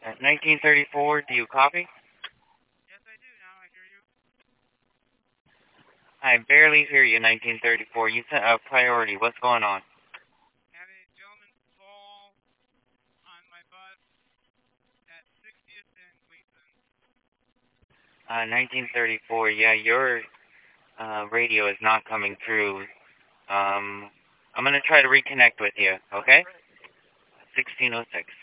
At 1934, do you copy? Yes, I do. Now I hear you. I barely hear you, 1934. You sent a priority. What's going on? Had a gentleman fall on my bus at 60th and Gleason. 1934. Yeah, your radio is not coming through. I'm gonna try to reconnect with you. Okay? 1606.